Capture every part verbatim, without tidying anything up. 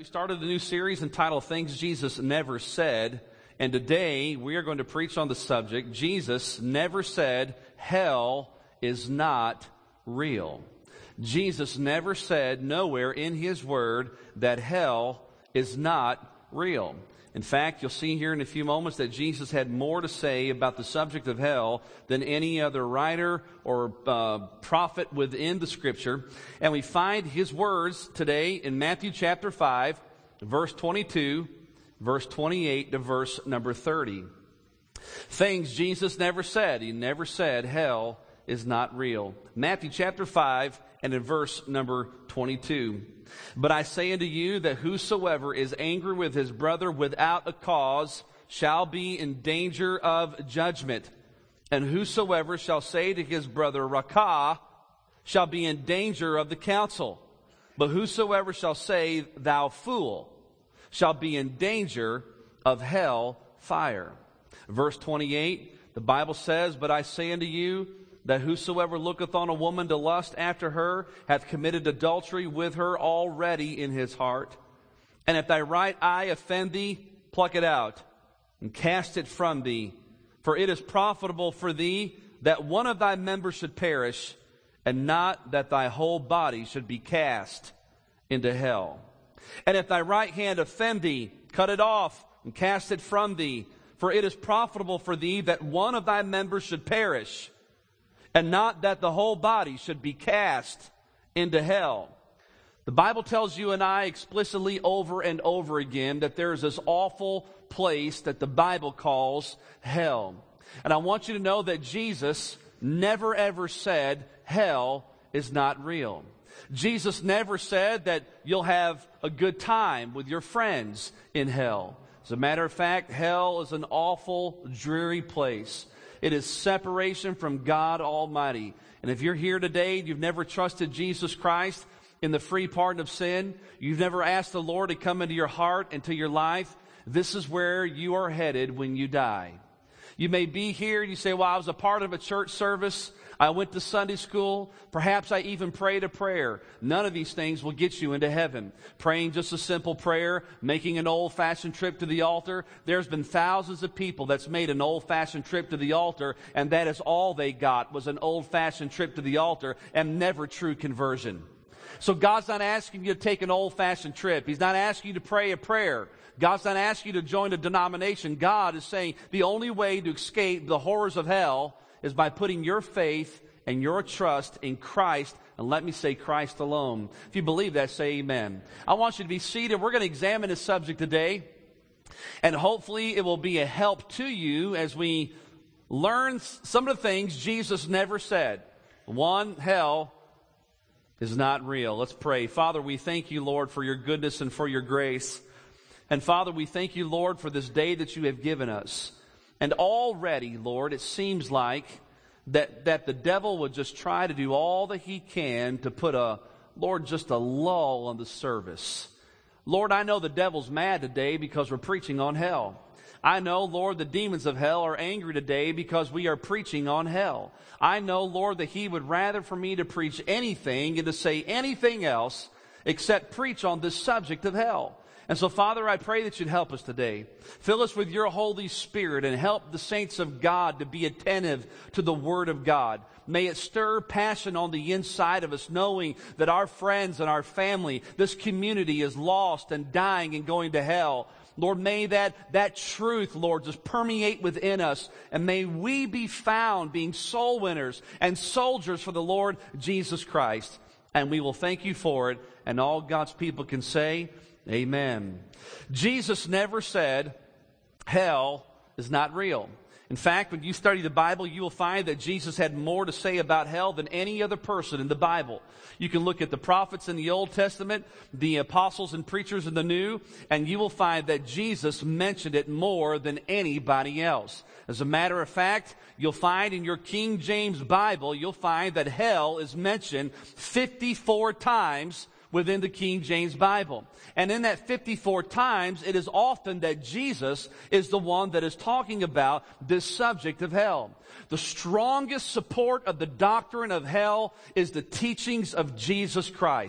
We started a new series entitled Things Jesus Never Said, and today we are going to preach on the subject, Jesus never said hell is not real. Jesus never said nowhere in His Word that hell is not real. In fact, you'll see here in a few moments that Jesus had more to say about the subject of hell than any other writer or uh, prophet within the Scripture. And we find His words today in Matthew chapter five, verse twenty-two, verse twenty-eight to verse number thirty. Things Jesus never said. He never said hell is not real. Matthew chapter five and in verse number twenty-two. But I say unto you that whosoever is angry with his brother without a cause shall be in danger of judgment. And whosoever shall say to his brother, Rakah, shall be in danger of the council. But whosoever shall say, Thou fool, shall be in danger of hell fire. Verse twenty-eight, the Bible says, But I say unto you, that whosoever looketh on a woman to lust after her hath committed adultery with her already in his heart. And if thy right eye offend thee, pluck it out, and cast it from thee. For it is profitable for thee that one of thy members should perish, and not that thy whole body should be cast into hell. And if thy right hand offend thee, cut it off, and cast it from thee. For it is profitable for thee that one of thy members should perish, and not that the whole body should be cast into hell. The Bible tells you and I explicitly over and over again that there is this awful place that the Bible calls hell. And I want you to know that Jesus never ever said hell is not real. Jesus never said that you'll have a good time with your friends in hell. As a matter of fact, hell is an awful, dreary place. It is separation from God Almighty. And if you're here today and you've never trusted Jesus Christ in the free pardon of sin, you've never asked the Lord to come into your heart, into your life, this is where you are headed when you die. You may be here and you say, well, I was a part of a church service. I went to Sunday school. Perhaps I even prayed a prayer. None of these things will get you into heaven. Praying just a simple prayer, making an old-fashioned trip to the altar. There's been thousands of people that's made an old-fashioned trip to the altar, and that is all they got was an old-fashioned trip to the altar and never true conversion. So God's not asking you to take an old-fashioned trip. He's not asking you to pray a prayer. God's not asking you to join a denomination. God is saying the only way to escape the horrors of hell is by putting your faith and your trust in Christ, and let me say Christ alone. If you believe that, say amen. I want you to be seated. We're going to examine this subject today, and hopefully it will be a help to you as we learn some of the things Jesus never said. One, hell is not real. Let's pray. Father, we thank you, Lord, for your goodness and for your grace. And Father, we thank you, Lord, for this day that you have given us. And already, Lord, it seems like that, that the devil would just try to do all that he can to put a, Lord, just a lull on the service. Lord, I know the devil's mad today because we're preaching on hell. I know, Lord, the demons of hell are angry today because we are preaching on hell. I know, Lord, that he would rather for me to preach anything and to say anything else except preach on this subject of hell. And so, Father, I pray that you'd help us today. Fill us with your Holy Spirit and help the saints of God to be attentive to the Word of God. May it stir passion on the inside of us, knowing that our friends and our family, this community is lost and dying and going to hell. Lord, may that, that truth, Lord, just permeate within us. And may we be found being soul winners and soldiers for the Lord Jesus Christ. And we will thank you for it. And all God's people can say, amen. Jesus never said hell is not real. In fact, when you study the Bible, you will find that Jesus had more to say about hell than any other person in the Bible. You can look at the prophets in the Old Testament, the apostles and preachers in the New, and you will find that Jesus mentioned it more than anybody else. As a matter of fact, you'll find in your King James Bible, you'll find that hell is mentioned fifty-four times within the King James Bible. And in that fifty-four times, it is often that Jesus is the one that is talking about this subject of hell. The strongest support of the doctrine of hell is the teachings of Jesus Christ.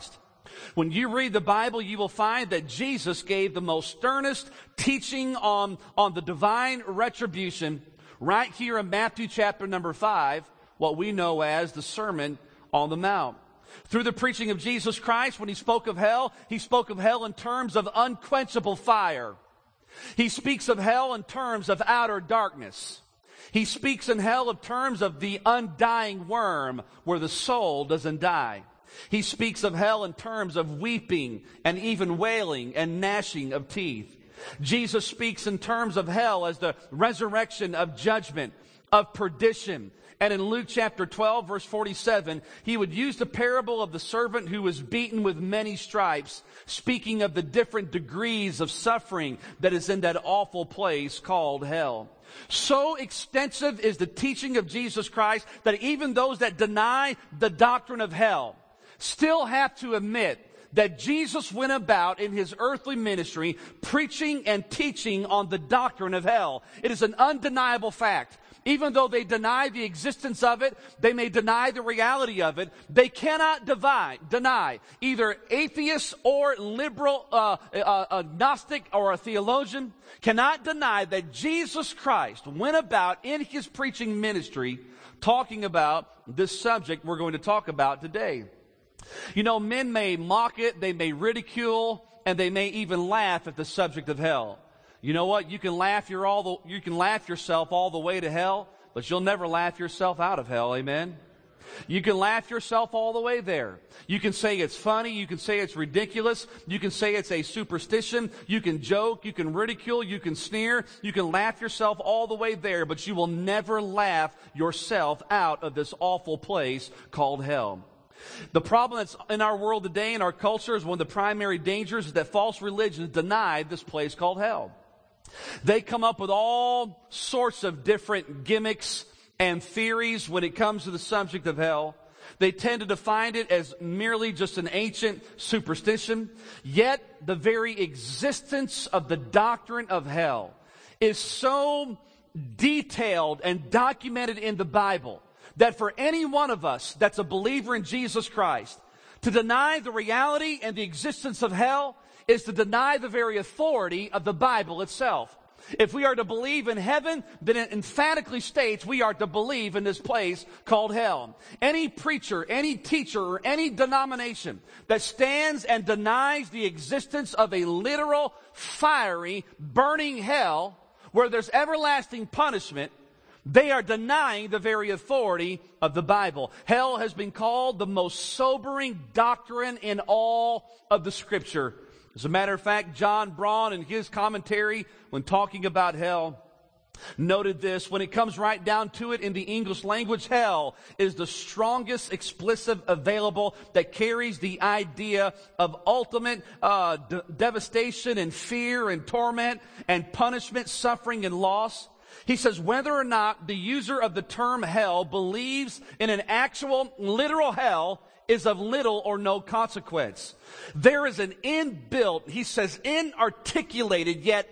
When you read the Bible, you will find that Jesus gave the most sternest teaching on, on the divine retribution right here in Matthew chapter number five, what we know as the Sermon on the Mount. Through the preaching of Jesus Christ, when he spoke of hell, he spoke of hell in terms of unquenchable fire. He speaks of hell in terms of outer darkness. He speaks in hell in terms of the undying worm where the soul doesn't die. He speaks of hell in terms of weeping and even wailing and gnashing of teeth. Jesus speaks in terms of hell as the resurrection of judgment, of perdition. And in Luke chapter twelve, verse forty-seven, he would use the parable of the servant who was beaten with many stripes, speaking of the different degrees of suffering that is in that awful place called hell. So extensive is the teaching of Jesus Christ that even those that deny the doctrine of hell still have to admit that Jesus went about in his earthly ministry preaching and teaching on the doctrine of hell. It is an undeniable fact. Even though they deny the existence of it, they may deny the reality of it, they cannot divide, deny, either atheist or liberal, uh, uh, agnostic or a theologian, cannot deny that Jesus Christ went about in his preaching ministry talking about this subject we're going to talk about today. You know, men may mock it, they may ridicule, and they may even laugh at the subject of hell. You know what? You can laugh your all the, you can laugh yourself all the way to hell, but you'll never laugh yourself out of hell. Amen. You can laugh yourself all the way there. You can say it's funny. You can say it's ridiculous. You can say it's a superstition. You can joke. You can ridicule. You can sneer. You can laugh yourself all the way there, but you will never laugh yourself out of this awful place called hell. The problem that's in our world today, in our culture, is one of the primary dangers is that false religions deny this place called hell. They come up with all sorts of different gimmicks and theories when it comes to the subject of hell. They tend to define it as merely just an ancient superstition. Yet the very existence of the doctrine of hell is so detailed and documented in the Bible that for any one of us that's a believer in Jesus Christ, to deny the reality and the existence of hell is to deny the very authority of the Bible itself. If we are to believe in heaven, then it emphatically states we are to believe in this place called hell. Any preacher, any teacher, or any denomination that stands and denies the existence of a literal, fiery, burning hell where there's everlasting punishment, they are denying the very authority of the Bible. Hell has been called the most sobering doctrine in all of the Scripture. As a matter of fact, John Braun, in his commentary, when talking about hell, noted this: when it comes right down to it in the English language, hell is the strongest explicit available that carries the idea of ultimate uh, d- devastation and fear and torment and punishment, suffering and loss. He says whether or not the user of the term hell believes in an actual literal hell is of little or no consequence. There is an inbuilt, he says, inarticulated yet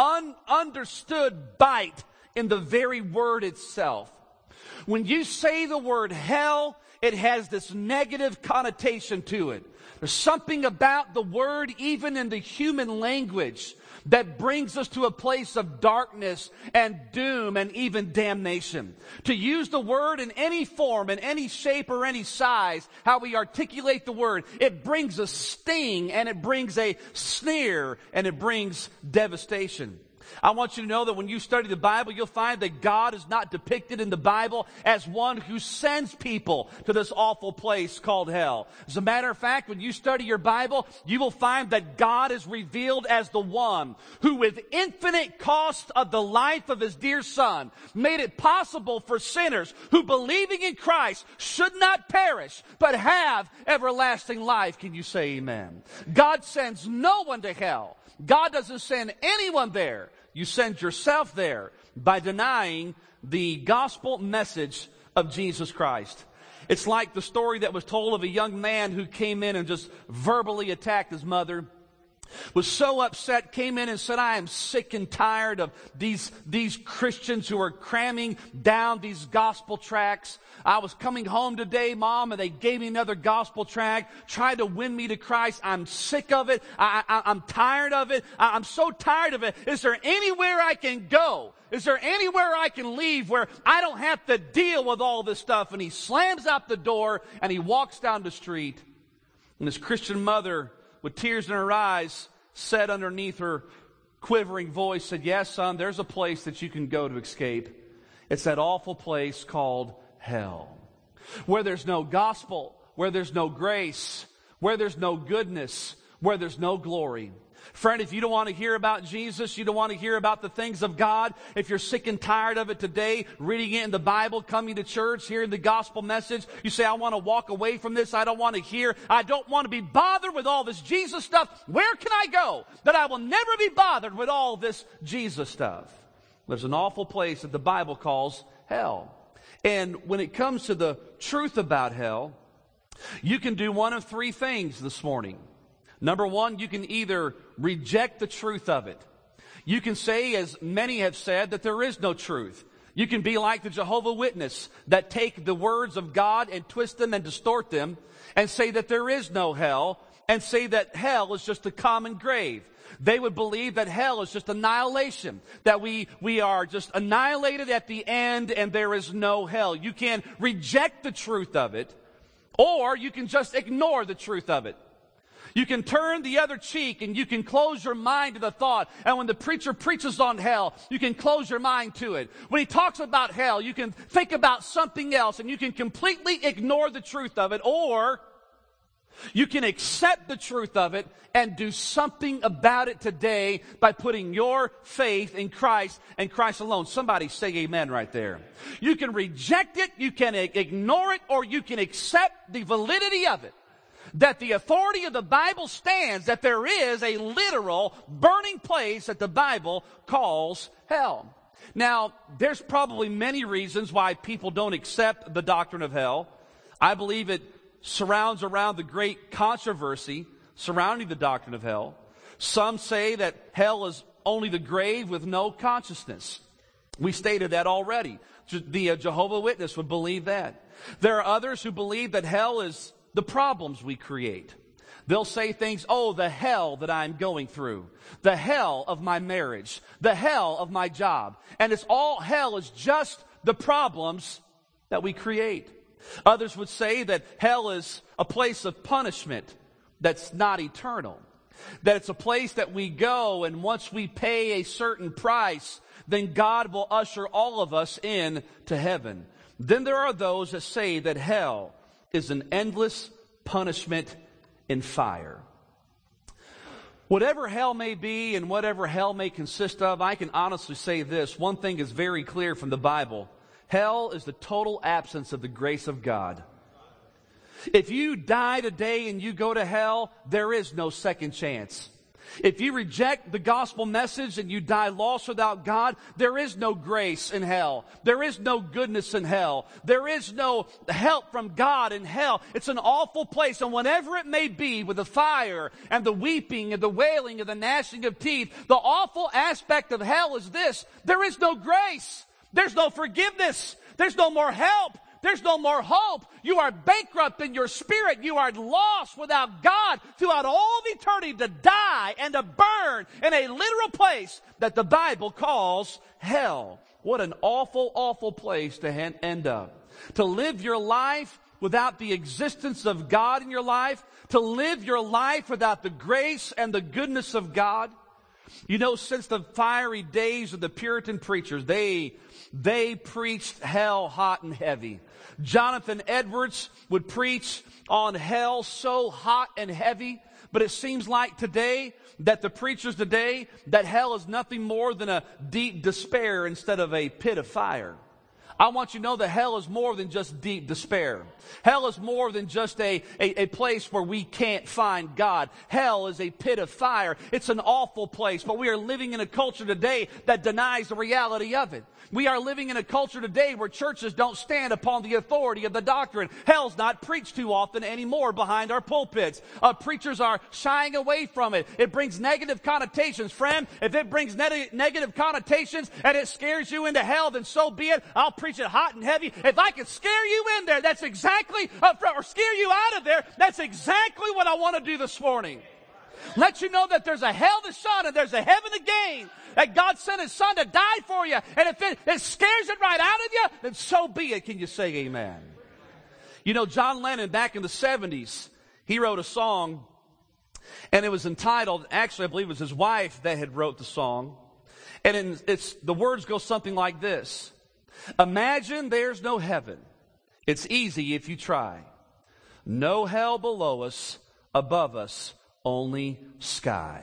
ununderstood bite in the very word itself. When you say the word hell, it has this negative connotation to it. There's something about the word, even in the human language, that brings us to a place of darkness and doom and even damnation. To use the word in any form, in any shape or any size, how we articulate the word, it brings a sting and it brings a sneer and it brings devastation. I want you to know that when you study the Bible, you'll find that God is not depicted in the Bible as one who sends people to this awful place called hell. As a matter of fact, when you study your Bible, you will find that God is revealed as the one who, with infinite cost of the life of his dear Son, made it possible for sinners who, believing in Christ, should not perish, but have everlasting life. Can you say amen? God sends no one to hell. God doesn't send anyone there. You send yourself there by denying the gospel message of Jesus Christ. It's like the story that was told of a young man who came in and just verbally attacked his mother. was so upset, came in and said, I am sick and tired of these, these Christians who are cramming down these gospel tracts. I was coming home today, Mom, and they gave me another gospel tract, tried to win me to Christ. I'm sick of it. I, I, I'm tired of it. I, I'm so tired of it. Is there anywhere I can go? Is there anywhere I can leave where I don't have to deal with all this stuff? And he slams out the door and he walks down the street. And his Christian mother, with tears in her eyes, said underneath her quivering voice, said, yes, son, there's a place that you can go to escape. It's that awful place called hell, where there's no gospel, where there's no grace, where there's no goodness, where there's no glory. Friend, if you don't want to hear about Jesus, you don't want to hear about the things of God, if you're sick and tired of it today, reading it in the Bible, coming to church, hearing the gospel message, you say, I want to walk away from this, I don't want to hear, I don't want to be bothered with all this Jesus stuff. Where can I go that I will never be bothered with all this Jesus stuff? There's an awful place that the Bible calls hell. And when it comes to the truth about hell, you can do one of three things this morning. Number one, you can either reject the truth of it. You can say, as many have said, that there is no truth. You can be like the Jehovah's Witness that take the words of God and twist them and distort them and say that there is no hell and say that hell is just a common grave. They would believe that hell is just annihilation, that we, we are just annihilated at the end and there is no hell. You can reject the truth of it, or you can just ignore the truth of it. You can turn the other cheek and you can close your mind to the thought. And when the preacher preaches on hell, you can close your mind to it. When he talks about hell, you can think about something else and you can completely ignore the truth of it. Or you can accept the truth of it and do something about it today by putting your faith in Christ and Christ alone. Somebody say amen right there. You can reject it, you can ignore it, or you can accept the validity of it. That the authority of the Bible stands, that there is a literal burning place that the Bible calls hell. Now, there's probably many reasons why people don't accept the doctrine of hell. I believe it surrounds around the great controversy surrounding the doctrine of hell. Some say that hell is only the grave with no consciousness. We stated that already. The Jehovah's Witness would believe that. There are others who believe that hell is the problems we create. They'll say things, oh, the hell that I'm going through, the hell of my marriage, the hell of my job. And it's all hell is just the problems that we create. Others would say that hell is a place of punishment that's not eternal. That it's a place that we go, and once we pay a certain price, then God will usher all of us in to heaven. Then there are those that say that hell is an endless punishment in fire. Whatever hell may be and whatever hell may consist of, I can honestly say this. One thing is very clear from the Bible. Hell is the total absence of the grace of God. If you die today and you go to hell, there is no second chance. If you reject the gospel message and you die lost without God, there is no grace in hell. There is no goodness in hell. There is no help from God in hell. It's an awful place. And whatever it may be, with the fire and the weeping and the wailing and the gnashing of teeth, the awful aspect of hell is this: there is no grace. There's no forgiveness. There's no more help. There's no more hope. You are bankrupt in your spirit. You are lost without God throughout all of eternity, to die and to burn in a literal place that the Bible calls hell. What an awful, awful place to end up. To live your life without the existence of God in your life. To live your life without the grace and the goodness of God. You know, since the fiery days of the Puritan preachers, they, they preached hell hot and heavy. Jonathan Edwards would preach on hell so hot and heavy, but it seems like today, that the preachers today, that hell is nothing more than a deep despair instead of a pit of fire. I want you to know that hell is more than just deep despair. Hell is more than just a, a, a place where we can't find God. Hell is a pit of fire. It's an awful place, but we are living in a culture today that denies the reality of it. We are living in a culture today where churches don't stand upon the authority of the doctrine. Hell's not preached too often anymore behind our pulpits. Uh, preachers are shying away from it. It brings negative connotations. Friend, if it brings ne- negative connotations and it scares you into hell, then so be it. I'll preach it hot and heavy. If I can scare you in there, that's exactly, uh, or scare you out of there, that's exactly what I want to do this morning. Let you know that there's a hell to shun and there's a heaven to gain. That God sent His Son to die for you. And if it, it scares it right out of you, then so be it. Can you say amen? You know, John Lennon, back in the seventies, he wrote a song, and it was entitled, actually I believe it was his wife that had wrote the song. And in, it's the words go something like this. Imagine there's no heaven. It's easy if you try. No hell below us, above us, only sky.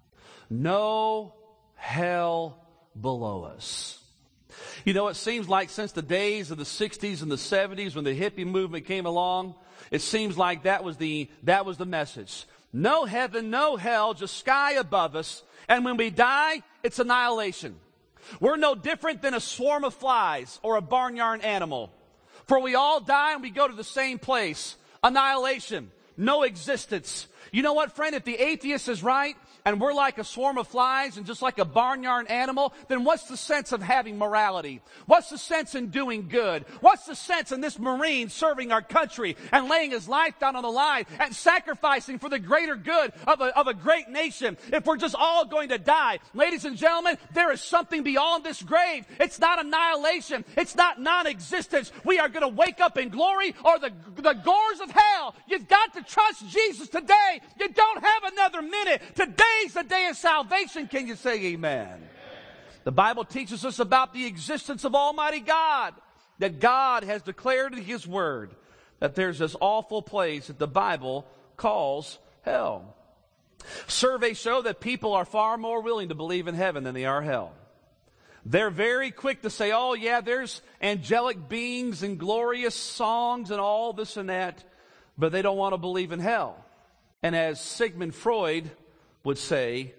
No hell below us. You know, it seems like since the days of the sixties and the seventies when the hippie movement came along, it seems like that was the that was the message. No heaven, no hell, just sky above us. And when we die, it's annihilation. We're no different than a swarm of flies or a barnyard animal. For we all die and we go to the same place. Annihilation. No existence. You know what, friend? If the atheist is right, and we're like a swarm of flies and just like a barnyard animal, then what's the sense of having morality? What's the sense in doing good? What's the sense in this Marine serving our country and laying his life down on the line and sacrificing for the greater good of a, of a great nation if we're just all going to die? Ladies and gentlemen, there is something beyond this grave. It's not annihilation. It's not non-existence. We are going to wake up in glory or the, the gores of hell. You've got to trust Jesus today. You don't have another minute. Today is the day of salvation. Can you say amen? The Bible teaches us about the existence of Almighty God, that God has declared in His Word that there's this awful place that the Bible calls hell. Surveys show that people are far more willing to believe in heaven than they are hell. They're very quick to say, oh yeah, there's angelic beings and glorious songs and all this and that, but they don't want to believe in hell. And as Sigmund Freud would say,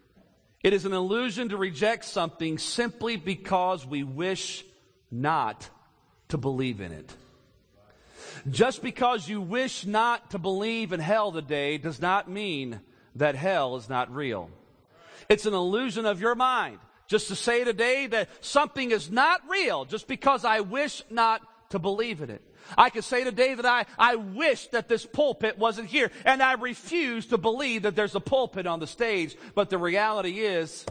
it is an illusion to reject something simply because we wish not to believe in it. Just because you wish not to believe in hell today does not mean that hell is not real. It's an illusion of your mind. Just to say today that something is not real just because I wish not to believe in it. I can say today that I, I wish that this pulpit wasn't here, and I refuse to believe that there's a pulpit on the stage. But the reality is,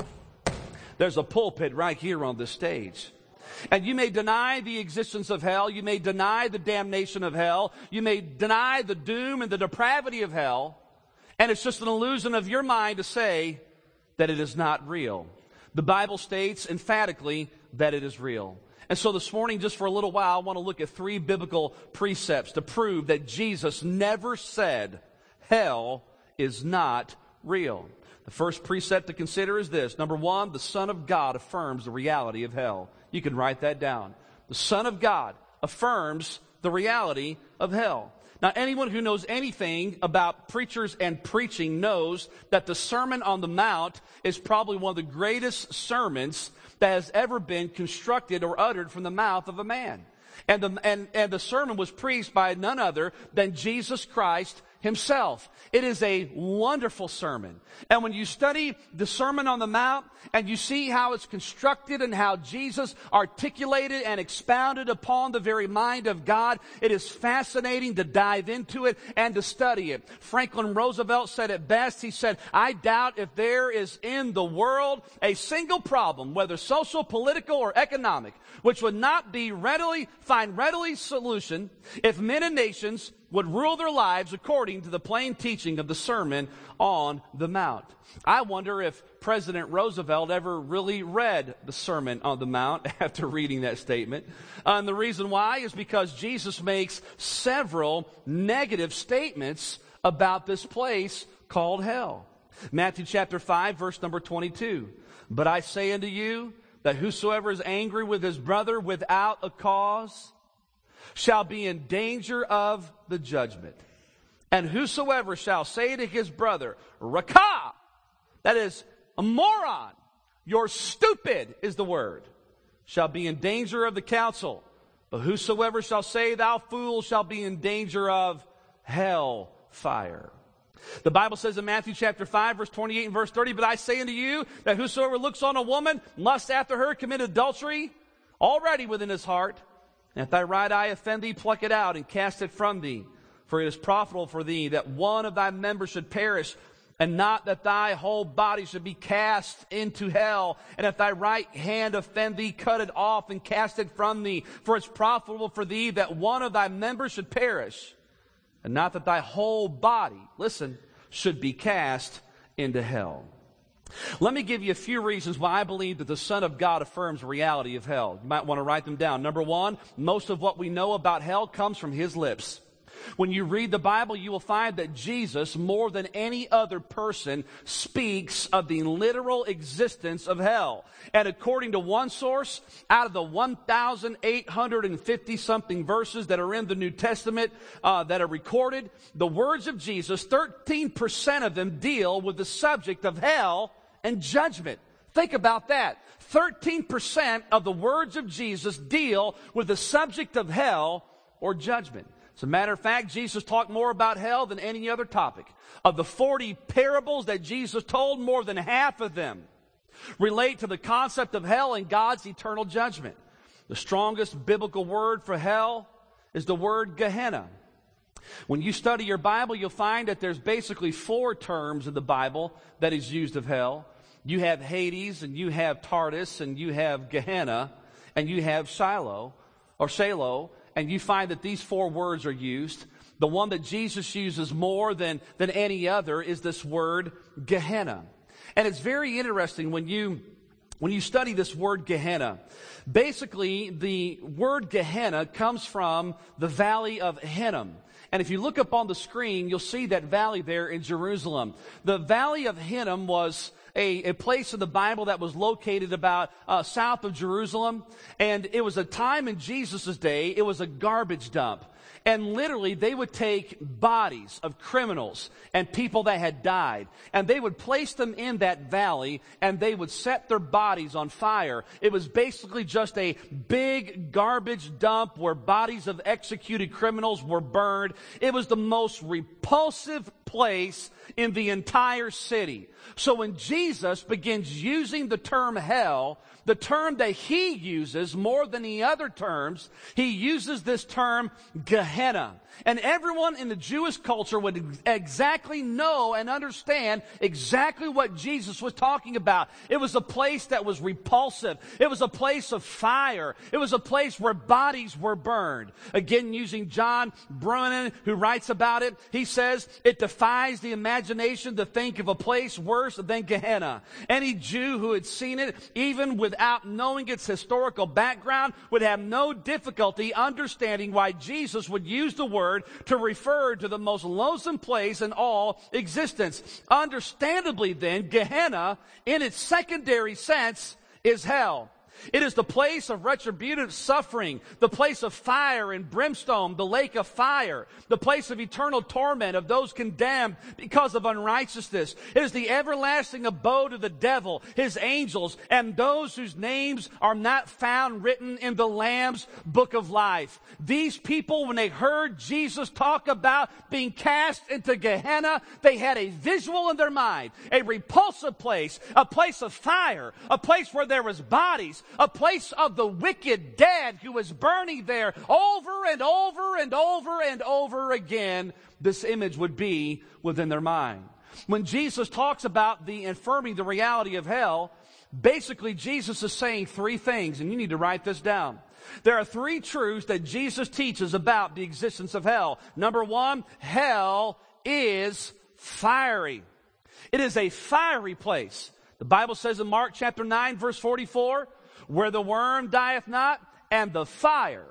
there's a pulpit right here on this stage. And you may deny the existence of hell. You may deny the damnation of hell. You may deny the doom and the depravity of hell. And it's just an illusion of your mind to say that it is not real. The Bible states emphatically that it is real. And so this morning, just for a little while, I want to look at three biblical precepts to prove that Jesus never said hell is not real. The first precept to consider is this. Number one, the Son of God affirms the reality of hell. You can write that down. The Son of God affirms the reality of hell. Now, anyone who knows anything about preachers and preaching knows that the Sermon on the Mount is probably one of the greatest sermons that has ever been constructed or uttered from the mouth of a man. And the, and, and the sermon was preached by none other than Jesus Christ Himself. It is a wonderful sermon. And when you study the Sermon on the Mount and you see how it's constructed and how Jesus articulated and expounded upon the very mind of God, it is fascinating to dive into it and to study it. Franklin Roosevelt said it best. He said, I doubt if there is in the world a single problem, whether social, political, or economic, which would not be readily, find readily solution if men and nations would rule their lives according to the plain teaching of the Sermon on the Mount. I wonder if President Roosevelt ever really read the Sermon on the Mount after reading that statement. Uh, and the reason why is because Jesus makes several negative statements about this place called hell. Matthew chapter five, verse number twenty-two. But I say unto you that whosoever is angry with his brother without a cause shall be in danger of the judgment. And whosoever shall say to his brother, Rakah, that is a moron, you're stupid is the word, shall be in danger of the council. But whosoever shall say, thou fool, shall be in danger of hell fire. The Bible says in Matthew chapter five, verse twenty-eight and verse thirty, but I say unto you that whosoever looks on a woman, lusts after her, commit adultery already within his heart. And if thy right eye offend thee, pluck it out and cast it from thee. For it is profitable for thee that one of thy members should perish, and not that thy whole body should be cast into hell. And if thy right hand offend thee, cut it off and cast it from thee. For it's profitable for thee that one of thy members should perish, and not that thy whole body, listen, should be cast into hell. Let me give you a few reasons why I believe that the Son of God affirms the reality of hell. You might want to write them down. Number one, most of what we know about hell comes from his lips. When you read the Bible, you will find that Jesus, more than any other person, speaks of the literal existence of hell. And according to one source, out of the one thousand eight hundred fifty something verses that are in the New Testament uh, that are recorded, the words of Jesus, thirteen percent of them deal with the subject of hell and judgment. Think about that. thirteen percent of the words of Jesus deal with the subject of hell or judgment. As a matter of fact, Jesus talked more about hell than any other topic. Of the forty parables that Jesus told, more than half of them relate to the concept of hell and God's eternal judgment. The strongest biblical word for hell is the word Gehenna. When you study your Bible, you'll find that there's basically four terms in the Bible that is used of hell. You have Hades, and you have Tartarus, and you have Gehenna, and you have Shiloh, or Sheol. And you find that these four words are used. The one that Jesus uses more than, than any other is this word Gehenna. And it's very interesting when you, when you study this word Gehenna. Basically, the word Gehenna comes from the valley of Hinnom. And if you look up on the screen, you'll see that valley there in Jerusalem. The valley of Hinnom was A, a place in the Bible that was located about uh, south of Jerusalem. And it was a time in Jesus' day, it was a garbage dump. And literally, they would take bodies of criminals and people that had died, and they would place them in that valley, and they would set their bodies on fire. It was basically just a big garbage dump where bodies of executed criminals were burned. It was the most repulsive place in the entire city. So when Jesus begins using the term hell, the term that he uses more than the other terms, he uses this term Gehenna. And everyone in the Jewish culture would exactly know and understand exactly what Jesus was talking about. It was a place that was repulsive. It was a place of fire. It was a place where bodies were burned. Again, using John Brennan, who writes about it, he says, it defies the imagination to think of a place worse than Gehenna. Any Jew who had seen it, even without knowing its historical background, would have no difficulty understanding why Jesus would use the word to refer to the most loathsome place in all existence. Understandably then, Gehenna, in its secondary sense, is hell. It is the place of retributive suffering, the place of fire and brimstone, the lake of fire, the place of eternal torment of those condemned because of unrighteousness. It is the everlasting abode of the devil, his angels, and those whose names are not found written in the Lamb's book of life. These people, when they heard Jesus talk about being cast into Gehenna, they had a visual in their mind, a repulsive place, a place of fire, a place where there was bodies, a place of the wicked dead who was burning there over and over and over and over again. This image would be within their mind. When Jesus talks about the affirming the reality of hell, basically Jesus is saying three things, and you need to write this down. There are three truths that Jesus teaches about the existence of hell. Number one, hell is fiery. It is a fiery place. The Bible says in Mark chapter nine, verse forty-four, where the worm dieth not, and the fire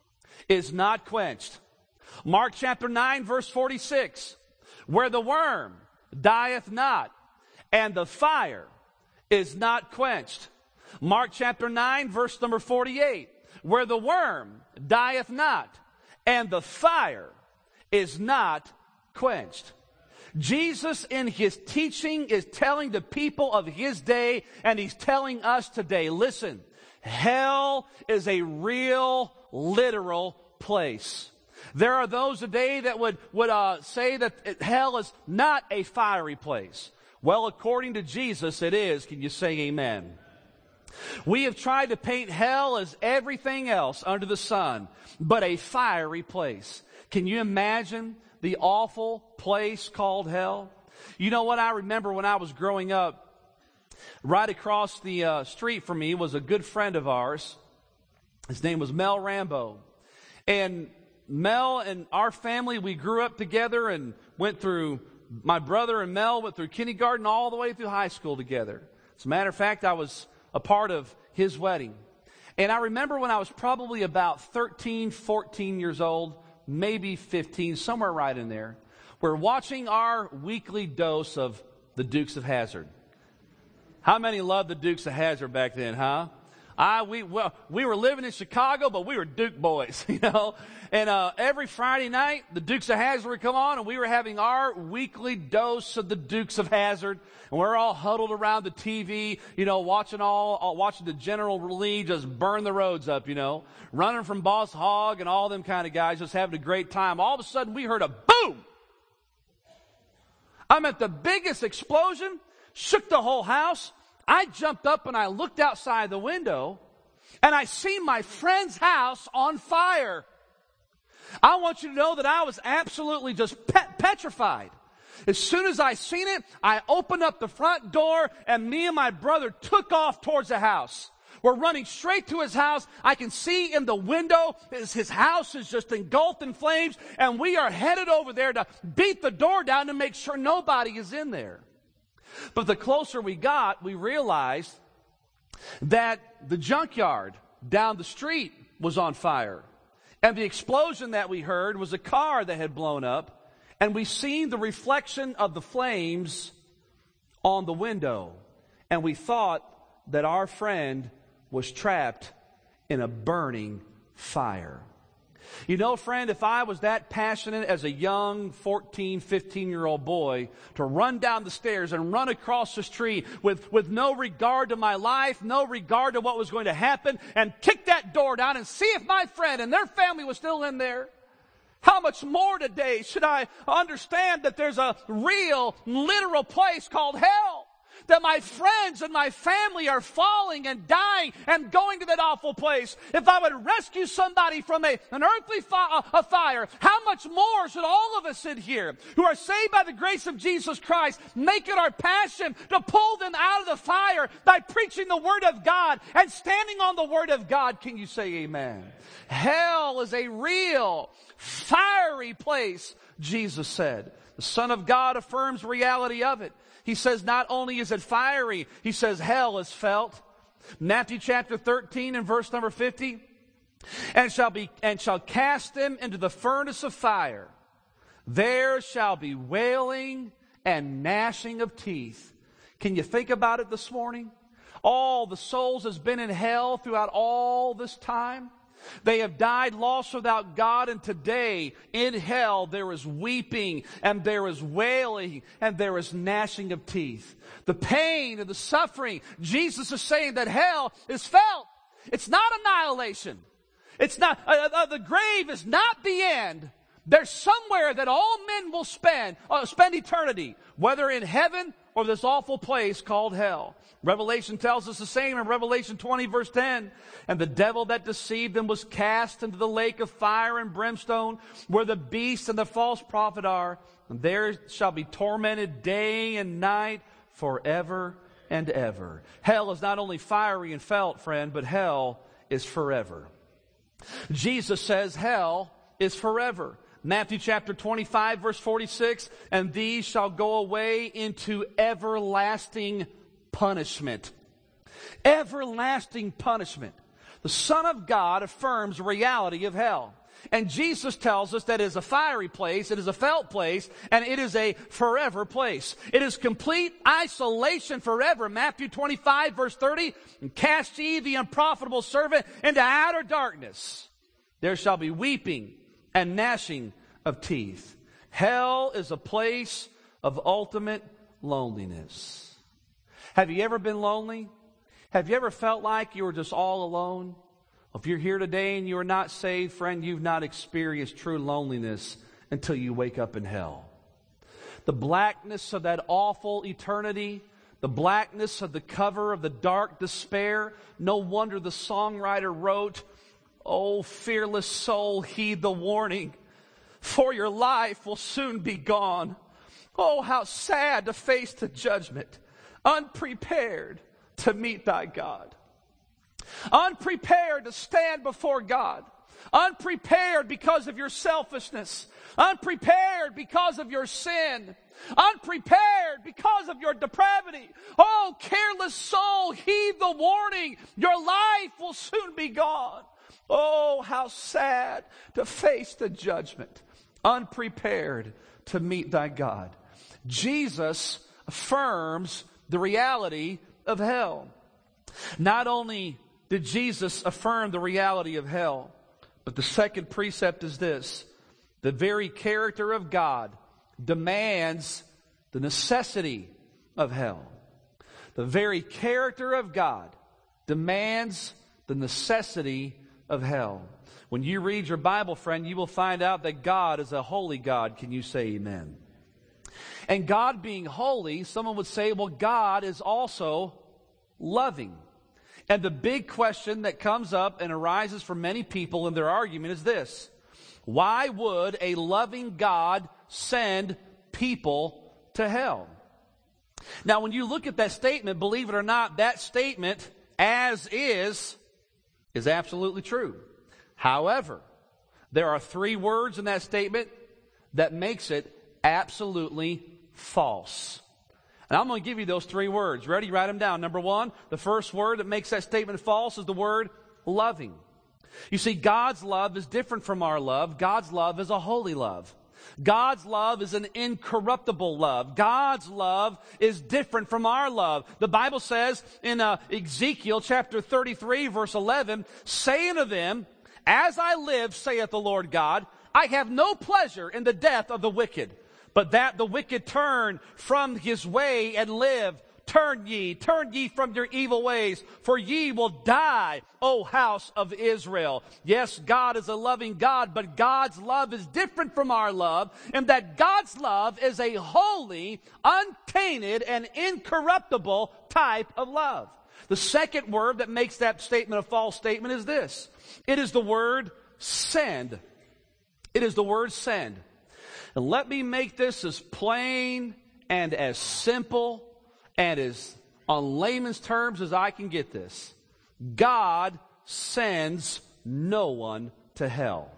is not quenched. Mark chapter nine, verse forty-six, where the worm dieth not, and the fire is not quenched. Mark chapter nine, verse number forty-eight, where the worm dieth not, and the fire is not quenched. Jesus in his teaching is telling the people of his day, and he's telling us today, listen, hell is a real, literal place. There are those today that would, would uh, say that it, hell is not a fiery place. Well, according to Jesus, it is. Can you say amen? We have tried to paint hell as everything else under the sun, but a fiery place. Can you imagine the awful place called hell? You know what I remember when I was growing up? Right across the uh, street from me was a good friend of ours. His name was Mel Rambo. And Mel and our family, we grew up together and went through, my brother and Mel went through kindergarten all the way through high school together. As a matter of fact, I was a part of his wedding. And I remember when I was probably about thirteen, fourteen years old, maybe fifteen, somewhere right in there, we're watching our weekly dose of the Dukes of Hazzard. How many loved the Dukes of Hazzard back then, huh? I, we, well, we were living in Chicago, but we were Duke boys, you know. And uh, every Friday night, the Dukes of Hazzard would come on, and we were having our weekly dose of the Dukes of Hazzard. And we're all huddled around the T V, you know, watching all, all watching the General Lee just burn the roads up, you know, running from Boss Hogg and all them kind of guys, just having a great time. All of a sudden, we heard a boom. I meant the biggest explosion, shook the whole house. I jumped up and I looked outside the window, and I seen my friend's house on fire. I want you to know that I was absolutely just pet- petrified. As soon as I seen it, I opened up the front door, and me and my brother took off towards the house. We're running straight to his house. I can see in the window his, his house is just engulfed in flames, and we are headed over there to beat the door down to make sure nobody is in there. But the closer we got, we realized that the junkyard down the street was on fire. And the explosion that we heard was a car that had blown up. And we seen the reflection of the flames on the window. And we thought that our friend was trapped in a burning fire. You know, friend, if I was that passionate as a young fourteen, fifteen-year-old boy to run down the stairs and run across the street with, with no regard to my life, no regard to what was going to happen, and kick that door down and see if my friend and their family was still in there, how much more today should I understand that there's a real, literal place called hell? That my friends and my family are falling and dying and going to that awful place. If I would rescue somebody from a, an earthly fi- a fire, how much more should all of us in here who are saved by the grace of Jesus Christ make it our passion to pull them out of the fire by preaching the Word of God and standing on the Word of God? Can you say amen? Hell is a real, fiery place, Jesus said. The Son of God affirms reality of it. He says not only is it fiery, he says hell is felt. Matthew chapter thirteen and verse number fifty. And shall be and shall cast them into the furnace of fire. There shall be wailing and gnashing of teeth. Can you think about it this morning? All the souls has been in hell throughout all this time. They have died lost without God, and today in hell there is weeping and there is wailing and there is gnashing of teeth. The pain and the suffering, Jesus is saying that hell is felt. It's not annihilation. It's not, uh, uh, the grave is not the end. There's somewhere that all men will spend, uh, spend eternity, whether in heaven or this awful place called hell. Revelation tells us the same in Revelation twenty verse ten. And the devil that deceived them was cast into the lake of fire and brimstone, where the beast and the false prophet are. And there shall be tormented day and night forever and ever. Hell is not only fiery and felt, friend, but hell is forever. Jesus says hell is forever. Matthew chapter twenty-five verse forty-six, and these shall go away into everlasting punishment. Everlasting punishment. The Son of God affirms reality of hell. And Jesus tells us that it is a fiery place, it is a felt place, and it is a forever place. It is complete isolation forever. Matthew twenty-five, verse thirty, and cast ye the unprofitable servant into outer darkness. There shall be weeping and gnashing of teeth. Hell is a place of ultimate loneliness. Have you ever been lonely? Have you ever felt like you were just all alone? If you're here today and you are not saved, friend, you've not experienced true loneliness until you wake up in hell. The blackness of that awful eternity, the blackness of the cover of the dark despair, no wonder the songwriter wrote, "Oh, fearless soul, heed the warning, for your life will soon be gone. Oh, how sad to face the judgment, unprepared to meet thy God." Unprepared to stand before God. Unprepared because of your selfishness. Unprepared because of your sin. Unprepared because of your depravity. Oh, careless soul, heed the warning. Your life will soon be gone. Oh, how sad to face the judgment. Unprepared to meet thy God. Jesus affirms the reality of hell. Not only did Jesus affirm the reality of hell, but the second precept is this: the very character of God demands the necessity of hell. The very character of God demands the necessity of hell. When you read your Bible, friend, you will find out that God is a holy God. Can you say amen? And God being holy, someone would say, well, God is also loving. And the big question that comes up and arises for many people in their argument is this: why would a loving God send people to hell? Now, when you look at that statement, believe it or not, that statement, as is, is absolutely true. However, there are three words in that statement that makes it absolutely false. And I'm going to give you those three words. Ready? Write them down. Number one, the first word that makes that statement false is the word loving. You see, God's love is different from our love. God's love is a holy love. God's love is an incorruptible love. God's love is different from our love. The Bible says in uh, Ezekiel chapter thirty-three, verse eleven, saying to them, "As I live, saith the Lord God, I have no pleasure in the death of the wicked, but that the wicked turn from his way and live. Turn ye, turn ye from your evil ways, for ye will die, O house of Israel." Yes, God is a loving God, but God's love is different from our love, in that God's love is a holy, untainted, and incorruptible type of love. The second word that makes that statement a false statement is this: it is the word send. It is the word send. And let me make this as plain and as simple and as on layman's terms as I can get this. God sends no one to hell.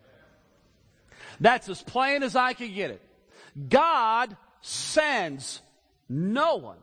That's as plain as I can get it. God sends no one,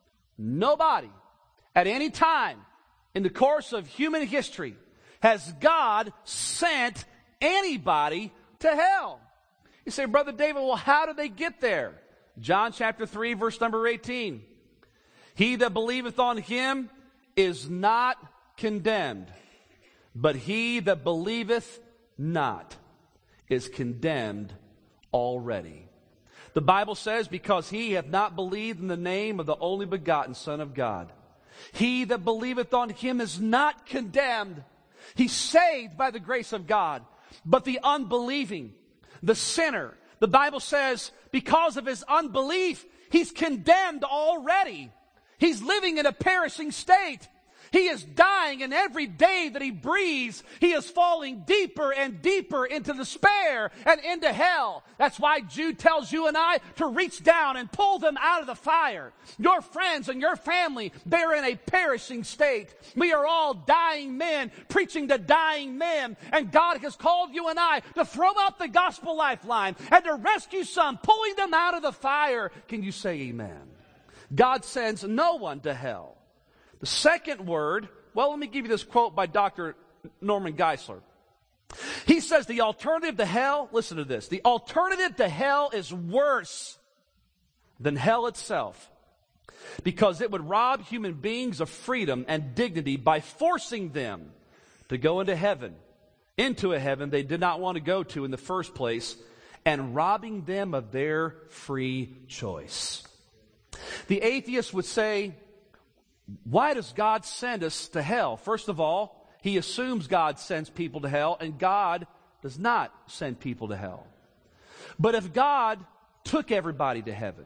nobody, at any time in the course of human history has God sent anybody to hell. You say, Brother David, well, how did they get there? John chapter three, verse number eighteen. He that believeth on him is not condemned, but he that believeth not is condemned already. The Bible says, because he hath not believed in the name of the only begotten Son of God. He that believeth on him is not condemned. He's saved by the grace of God. But the unbelieving, the sinner, the Bible says, because of his unbelief, he's condemned already. He's living in a perishing state. He is dying, and every day that he breathes, he is falling deeper and deeper into despair and into hell. That's why Jude tells you and I to reach down and pull them out of the fire. Your friends and your family, they're in a perishing state. We are all dying men preaching to dying men, and God has called you and I to throw out the gospel lifeline and to rescue some, pulling them out of the fire. Can you say amen? God sends no one to hell. The second word, well, let me give you this quote by Doctor Norman Geisler. He says the alternative to hell, listen to this, the alternative to hell is worse than hell itself, because it would rob human beings of freedom and dignity by forcing them to go into heaven, into a heaven they did not want to go to in the first place, and robbing them of their free choice. The atheist would say, why does God send us to hell? First of all, he assumes God sends people to hell, and God does not send people to hell. But if God took everybody to heaven,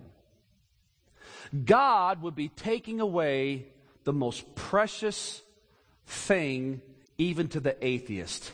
God would be taking away the most precious thing even to the atheist.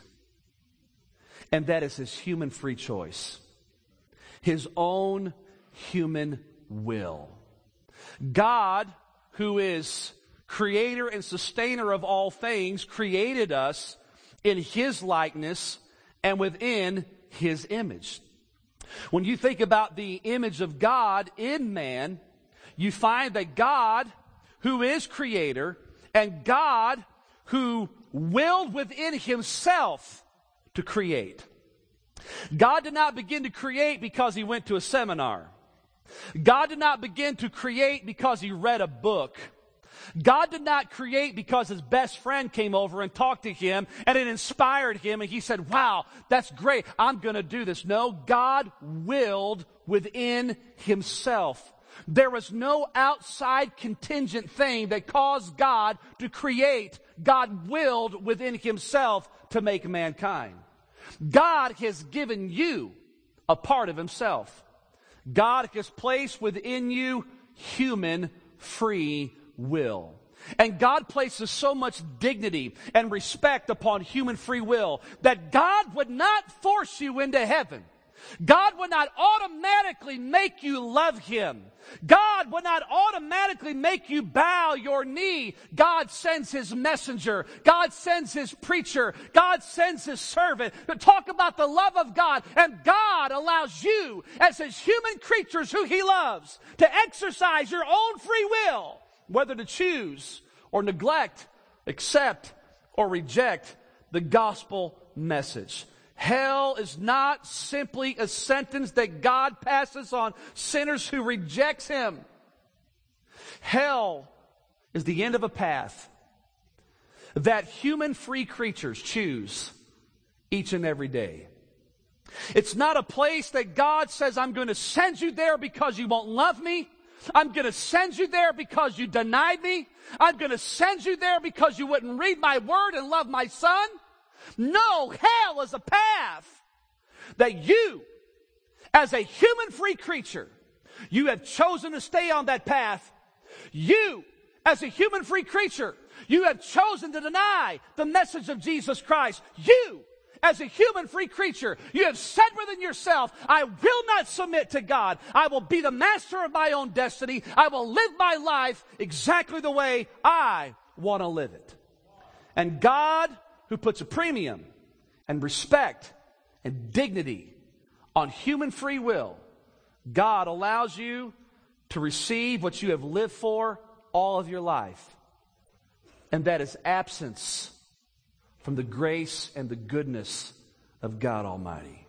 And that is his human free choice. His own human will. God, who is creator and sustainer of all things, created us in his likeness and within his image. When you think about the image of God in man, you find that God, who is creator, and God, who willed within himself to create. God did not begin to create because he went to a seminar. God did not begin to create because he read a book. God did not create because his best friend came over and talked to him and it inspired him and he said, wow, that's great, I'm going to do this. No, God willed within himself. There was no outside contingent thing that caused God to create. God willed within himself to make mankind. God has given you a part of himself. God has placed within you human free will. And God places so much dignity and respect upon human free will that God would not force you into heaven. God would not automatically make you love him. God would not automatically make you bow your knee. God sends his messenger. God sends his preacher. God sends his servant to talk about the love of God. And God allows you, as his human creatures who he loves, to exercise your own free will, whether to choose or neglect, accept or reject the gospel message. Hell is not simply a sentence that God passes on sinners who rejects him. Hell is the end of a path that human free creatures choose each and every day. It's not a place that God says, I'm going to send you there because you won't love me. I'm going to send you there because you denied me. I'm going to send you there because you wouldn't read my word and love my son. No, hell is a path that you, as a human free creature, you have chosen to stay on that path. You, as a human free creature, you have chosen to deny the message of Jesus Christ. You, as a human free creature, you have said within yourself, I will not submit to God. I will be the master of my own destiny. I will live my life exactly the way I want to live it. And God, who puts a premium and respect and dignity on human free will, God allows you to receive what you have lived for all of your life. And that is absence from the grace and the goodness of God Almighty.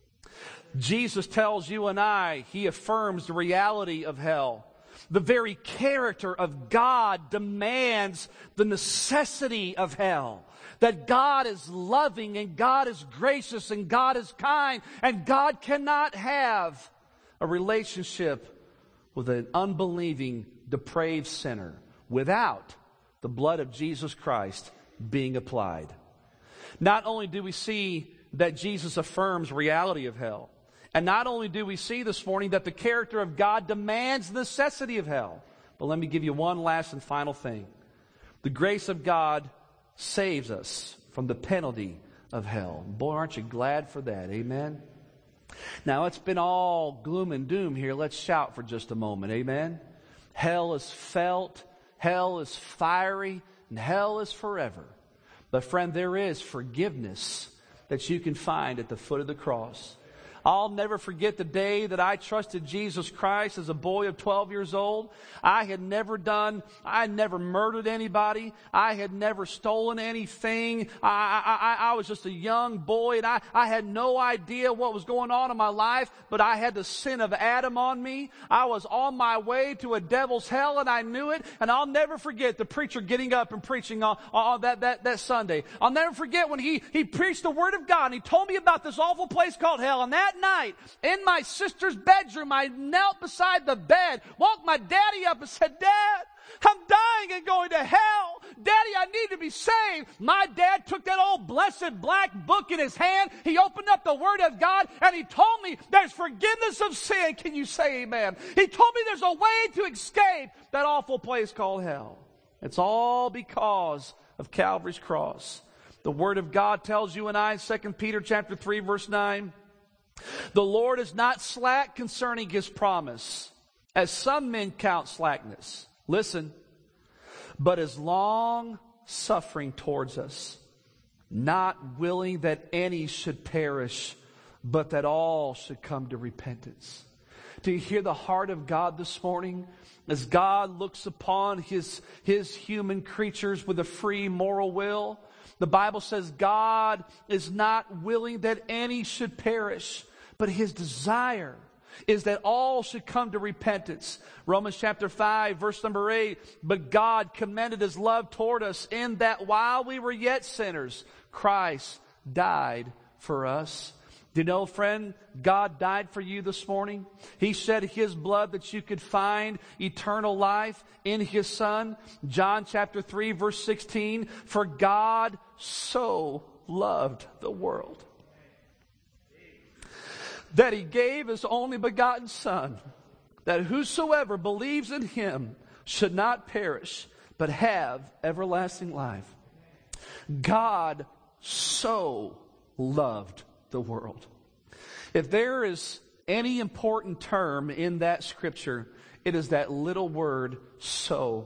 Jesus tells you and I, he affirms the reality of hell. The very character of God demands the necessity of hell. That God is loving and God is gracious and God is kind, and God cannot have a relationship with an unbelieving, depraved sinner without the blood of Jesus Christ being applied. Not only do we see that Jesus affirms reality of hell, and not only do we see this morning that the character of God demands the necessity of hell, but let me give you one last and final thing. The grace of God saves us from the penalty of hell. Boy, aren't you glad for that? Amen? Now, it's been all gloom and doom here. Let's shout for just a moment. Amen? Hell is felt, hell is fiery, and hell is forever. But friend, there is forgiveness that you can find at the foot of the cross. I'll never forget the day that I trusted Jesus Christ as a boy of twelve years old. I had never done, I had never murdered anybody. I had never stolen anything. I, I, I was just a young boy, and I, I had no idea what was going on in my life, but I had the sin of Adam on me. I was on my way to a devil's hell, and I knew it. And I'll never forget the preacher getting up and preaching on, on that, that, that Sunday. I'll never forget when he, he preached the Word of God, and he told me about this awful place called hell. And that night, in my sister's bedroom, I knelt beside the bed, woke my daddy up and said, Dad, I'm dying and going to hell. Daddy, I need to be saved. My dad took that old blessed black book in his hand. He opened up the Word of God, and he told me there's forgiveness of sin. Can you say amen? He told me there's a way to escape that awful place called hell. It's all because of Calvary's cross. The Word of God tells you and I in Second Peter chapter three, verse nine, the Lord is not slack concerning His promise, as some men count slackness. Listen, but is long suffering towards us, not willing that any should perish, but that all should come to repentance. Do you hear the heart of God this morning? As God looks upon His, His human creatures with a free moral will, the Bible says God is not willing that any should perish, but His desire is that all should come to repentance. Romans chapter five, verse number eight, but God commended His love toward us in that while we were yet sinners, Christ died for us. Do you know, friend, God died for you this morning? He shed His blood that you could find eternal life in His Son. John chapter three, verse sixteen, for God so loved the world that He gave His only begotten Son, that whosoever believes in Him should not perish, but have everlasting life. God so loved the world. If there is any important term in that scripture, it is that little word, so.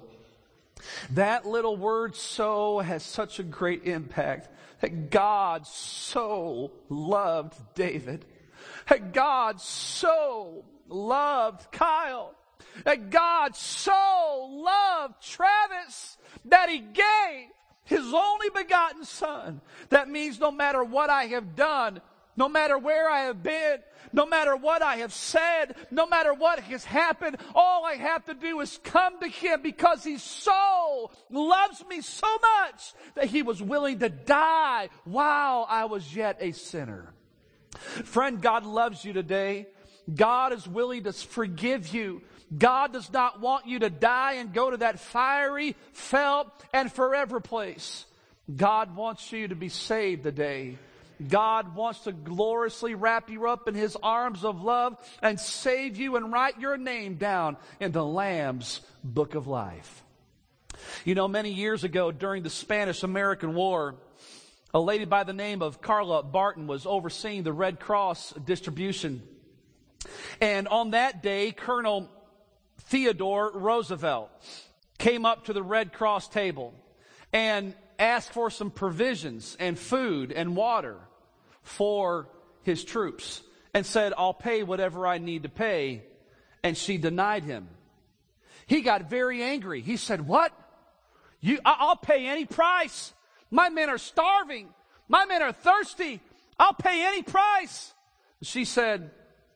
That little word, so, has such a great impact. That God so loved David. That God so loved Kyle. That God so loved Travis that He gave His only begotten Son. That means no matter what I have done, no matter where I have been, no matter what I have said, no matter what has happened, all I have to do is come to Him because He so loves me so much that He was willing to die while I was yet a sinner. Friend, God loves you today. God is willing to forgive you. God does not want you to die and go to that fiery, felt, and forever place. God wants you to be saved today. God wants to gloriously wrap you up in His arms of love and save you and write your name down in the Lamb's Book of Life. You know, many years ago during the Spanish-American War, a lady by the name of Carla Barton was overseeing the Red Cross distribution. And on that day, Colonel Theodore Roosevelt came up to the Red Cross table and asked for some provisions and food and water for his troops and said, I'll pay whatever I need to pay. And she denied him. He got very angry. He said, what? You, I'll pay any price. My men are starving. My men are thirsty. I'll pay any price. She said,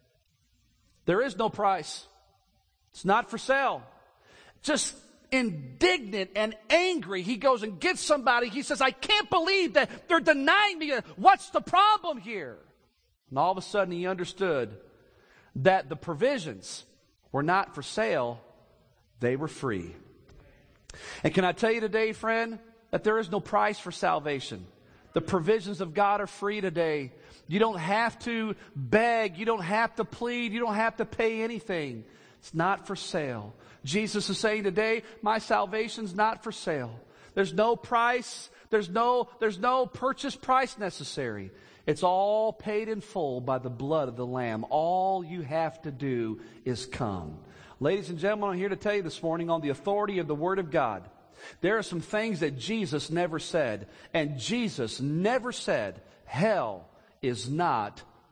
there is no price. It's not for sale. Just indignant and angry, he goes and gets somebody. He says, I can't believe that they're denying me. What's the problem here? And all of a sudden he understood that the provisions were not for sale. They were free. And can I tell you today, friend, that there is no price for salvation. The provisions of God are free today. You don't have to beg. You don't have to plead. You don't have to pay anything. It's not for sale. Jesus is saying today, my salvation's not for sale. There's no price. There's no, there's no purchase price necessary. It's all paid in full by the blood of the Lamb. All you have to do is come. Ladies and gentlemen, I'm here to tell you this morning on the authority of the Word of God. There are some things that Jesus never said. And Jesus never said, hell is not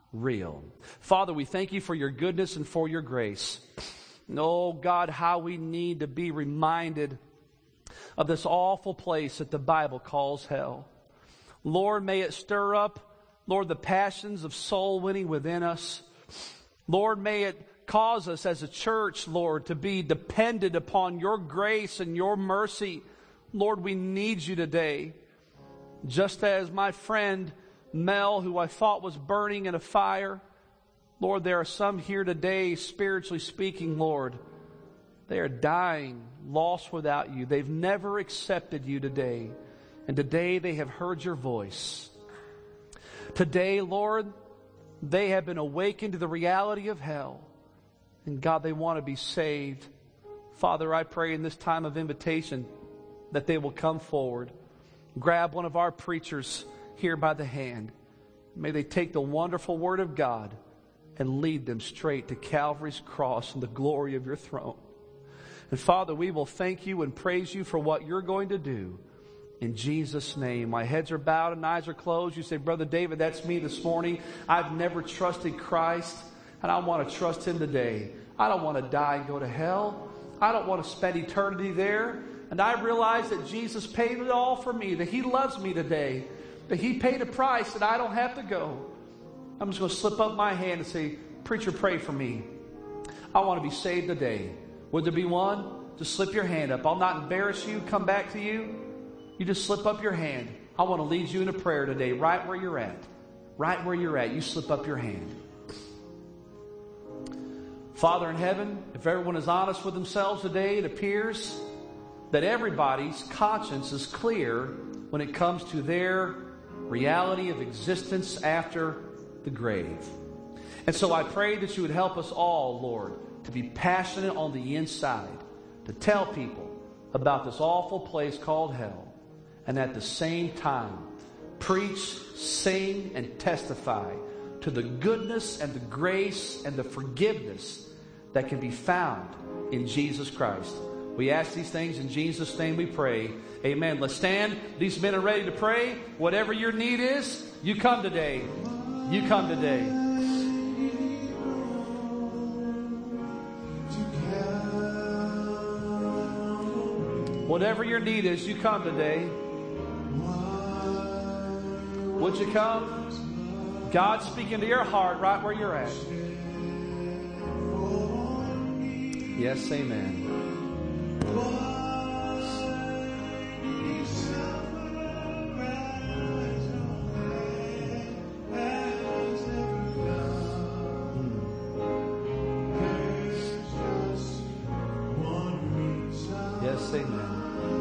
real. Father, we thank you for your goodness and for your grace. Oh, God, how we need to be reminded of this awful place that the Bible calls hell. Lord, may it stir up, Lord, the passions of soul winning within us. Lord, may it cause us as a church, Lord, to be dependent upon your grace and your mercy. Lord, we need you today. Just as my friend Mel, who I thought was burning in a fire, Lord, there are some here today, spiritually speaking, Lord. They are dying, lost without you. They've never accepted you today. And today they have heard your voice. Today, Lord, they have been awakened to the reality of hell. And God, they want to be saved. Father, I pray in this time of invitation that they will come forward. Grab one of our preachers here by the hand. May they take the wonderful word of God and lead them straight to Calvary's cross and the glory of your throne. And Father, we will thank you and praise you for what you're going to do. In Jesus' name. My heads are bowed and eyes are closed. You say, Brother David, that's me this morning. I've never trusted Christ, and I want to trust him today. I don't want to die and go to hell. I don't want to spend eternity there. And I realize that Jesus paid it all for me, that he loves me today, that he paid a price that I don't have to go. I'm just going to slip up my hand and say, Preacher, pray for me. I want to be saved today. Would there be one? Just slip your hand up. I'll not embarrass you, come back to you. You just slip up your hand. I want to lead you in a prayer today, right where you're at. Right where you're at, you slip up your hand. Father in heaven, if everyone is honest with themselves today, it appears that everybody's conscience is clear when it comes to their reality of existence after the grave. And so I pray that you would help us all, Lord, to be passionate on the inside, to tell people about this awful place called hell, and at the same time, preach, sing, and testify to the goodness and the grace and the forgiveness that can be found in Jesus Christ. We ask these things in Jesus' name we pray. Amen. Let's stand. These men are ready to pray. Whatever your need is, you come today. You come today. Whatever your need is, you come today. Would you come? God's speaking to your heart right where you're at. Yes, amen. Yes, amen.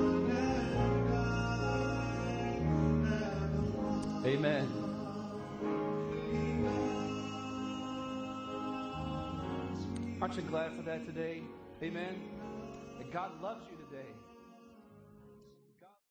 Amen. Aren't you glad for that today? Amen. That God loves you today.